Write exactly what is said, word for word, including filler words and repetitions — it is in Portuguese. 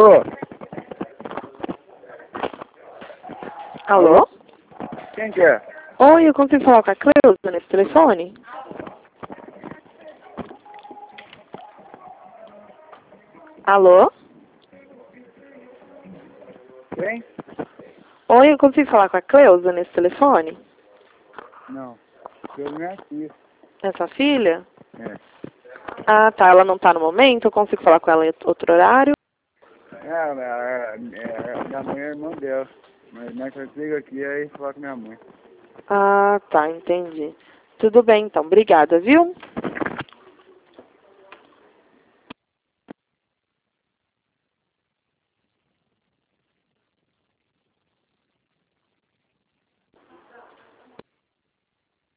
Alô? Alô? Quem que é? Oi, eu consigo falar com a Cleusa nesse telefone? Alô? Quem? Oi, eu consigo falar com a Cleusa nesse telefone? Não. Eu não é aqui. É sua filha? É. Ah, tá. Ela não tá no momento? Eu consigo falar com ela em outro horário? É, é, é, minha mãe é irmã dela. Mas nós só liga aqui aí falar com minha mãe. Ah, tá. Entendi. Tudo bem, então. Obrigada, viu?